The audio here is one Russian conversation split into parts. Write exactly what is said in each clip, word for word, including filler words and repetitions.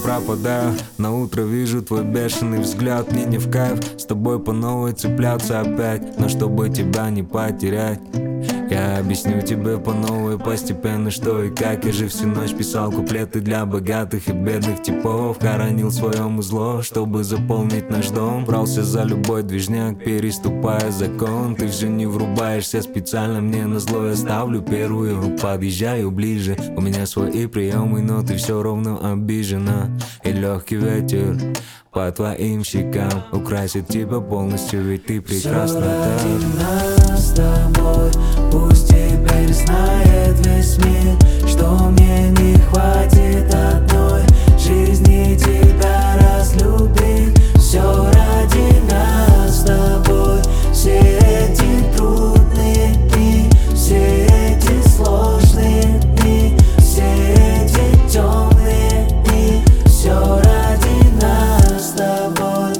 пропадаю. На утро вижу твой бешеный взгляд. Мне не в кайф с тобой по новой цепляться опять. Но чтобы тебя не потерять, я объясню тебе по новой постепенно, что и как. Я же всю ночь писал куплеты для богатых и бедных типов. Хоронил в своем узло, чтобы заполнить наш дом. Брался за любой движняк, переступая закон. Ты все не врубаешься специально, мне назло я ставлю первую. Подъезжаю ближе, у меня свои приемы, но ты все равно обижена. И легкий ветер по твоим щекам украсит тебя полностью, ведь ты прекрасна так. Всё ради нас с тобой, пусть теперь знает весь мир, что мне не хватит одной жизни тебя разлюбить. Все ради нас с тобой, все эти трудные дни, все эти сложные дни, все эти темные дни. Все ради нас с тобой.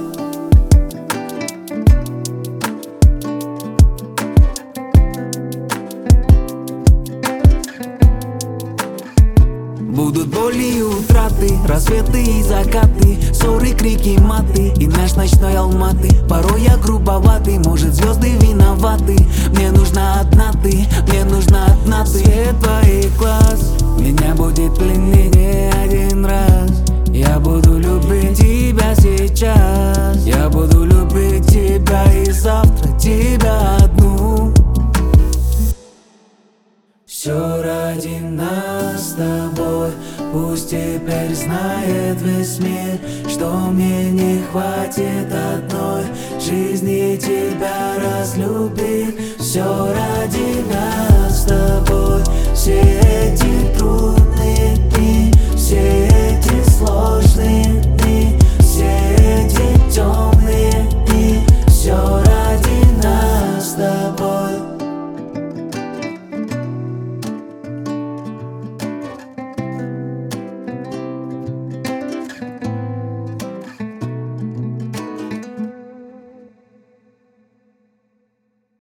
Будут боли и утраты, рассветы и закаты, ссоры, крики, маты и наш ночной Алматы. Порой я грубоватый, может звезды виноваты. Мне нужна одна ты, мне нужна одна ты. Свет твоих глаз меня будет пленить не один раз. Я буду любить тебя сейчас, я буду любить тебя и завтра тебя одну. Все ради нас с тобой, пусть теперь знает весь мир, что мне не хватит одной жизни тебя разлюбить. Все ради нас с тобой,